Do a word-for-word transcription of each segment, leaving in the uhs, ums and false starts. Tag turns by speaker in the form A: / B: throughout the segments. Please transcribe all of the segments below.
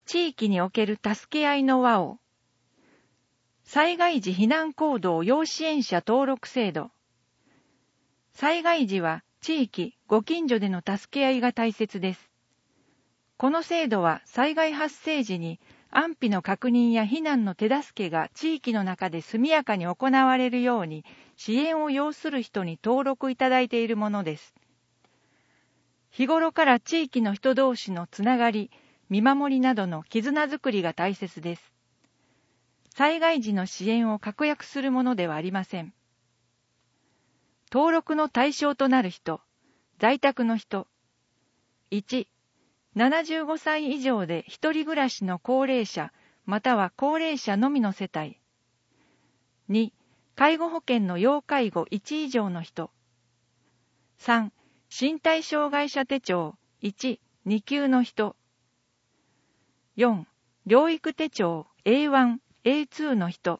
A: 地域における助け合いの輪を。災害時避難行動要支援者登録制度。災害時は地域、ご近所での助け合いが大切です。この制度は災害発生時に安否の確認や避難の手助けが地域の中で速やかに行われるように支援を要する人に登録いただいているものです。日頃から地域の人同士のつながり、見守りなどの絆づくりが大切です。災害時の支援を確約するものではありません。登録の対象となる人、在宅の人。いち、ななじゅうごさい以上で一人暮らしの高齢者、または高齢者のみの世帯。に、介護保険の要介護いち以上の人。さん、身体障害者手帳いち、に級の人。よん、療育手帳 エーワン、エーツー の人。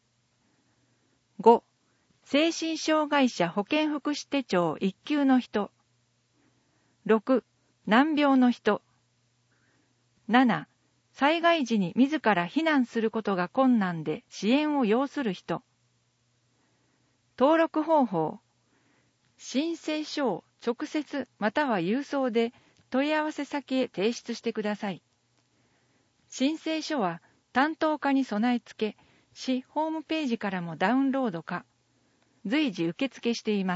A: ご、精神障害者保健福祉手帳いっ級の人。ろく、難病の人。なな、災害時に自ら避難することが困難で支援を要する人。登録方法。申請書を直接または郵送で問い合わせ先へ提出してください。申請書は担当課に備え付け、市ホームページからもダウンロードか、随時受付しています。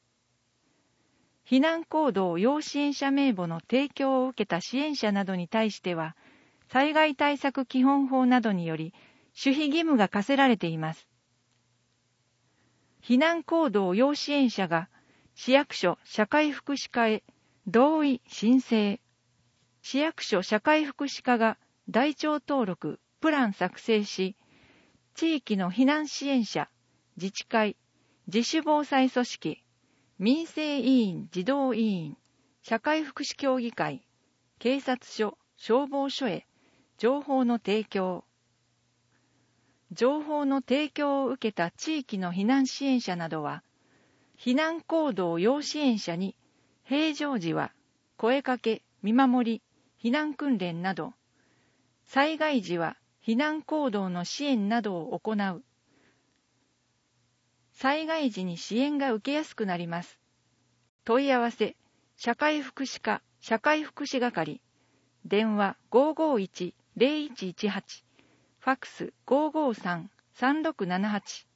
A: 避難行動要支援者名簿の提供を受けた支援者などに対しては、災害対策基本法などにより守秘義務が課せられています。避難行動要支援者が市役所社会福祉課へ同意申請。市役所社会福祉課が台帳登録、プラン作成し、地域の避難支援者、自治会、自主防災組織、民生委員、児童委員、社会福祉協議会、警察署、消防署へ情報の提供。情報の提供を受けた地域の避難支援者などは、避難行動要支援者に平常時は声かけ、見守り、避難訓練など、災害時は避難行動の支援などを行う。災害時に支援が受けやすくなります。問い合わせ、社会福祉課、社会福祉係、電話 ごーごーいち ゼロいちいちはち、ファックス ごーごーさん さんろくななはち。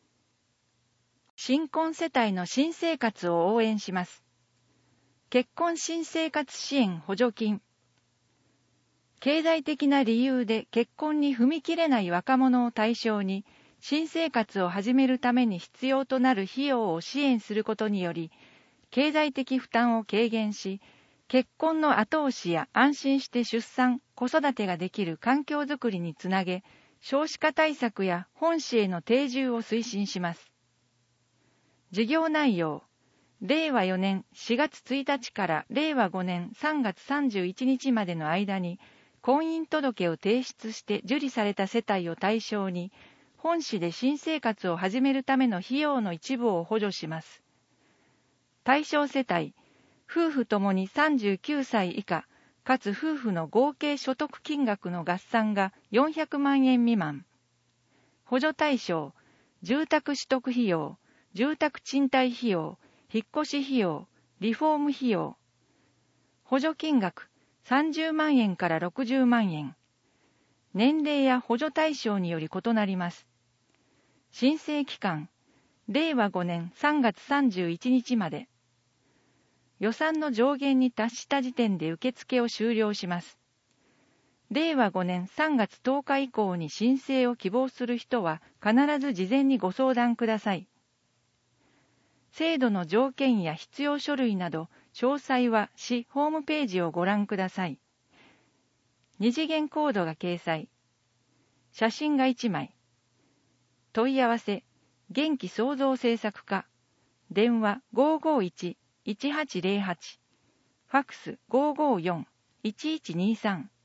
A: 新婚世帯の新生活を応援します。結婚新生活支援補助金。経済的な理由で結婚に踏み切れない若者を対象に、新生活を始めるために必要となる費用を支援することにより、経済的負担を軽減し、結婚の後押しや安心して出産、子育てができる環境づくりにつなげ、少子化対策や本市への定住を推進します。事業内容。れいわよねんしがつついたちかられいわごねんさんがつさんじゅういちにちまでの間に、婚姻届を提出して受理された世帯を対象に、本市で新生活を始めるための費用の一部を補助します。対象世帯、夫婦ともにさんじゅうきゅうさい以下、かつ夫婦の合計所得金額の合算がよんひゃくまんえん未満。補助対象、住宅取得費用、住宅賃貸費用、引っ越し費用、リフォーム費用。補助金額、さんじゅうまんえんからろくじゅうまんえん。年齢や補助対象により異なります。申請期間、れいわごねんさんがつさんじゅういちにちまで。予算の上限に達した時点で受付を終了します。れいわごねんさんがつとおか以降に申請を希望する人は必ず事前にご相談ください。制度の条件や必要書類など、詳細は市ホームページをご覧ください。二次元コードが掲載。写真がいちまい。問い合わせ、元気創造政策課。電話 ごーごーいち いちはちゼロはち。ファックス ごーごーよん いちいちにさん。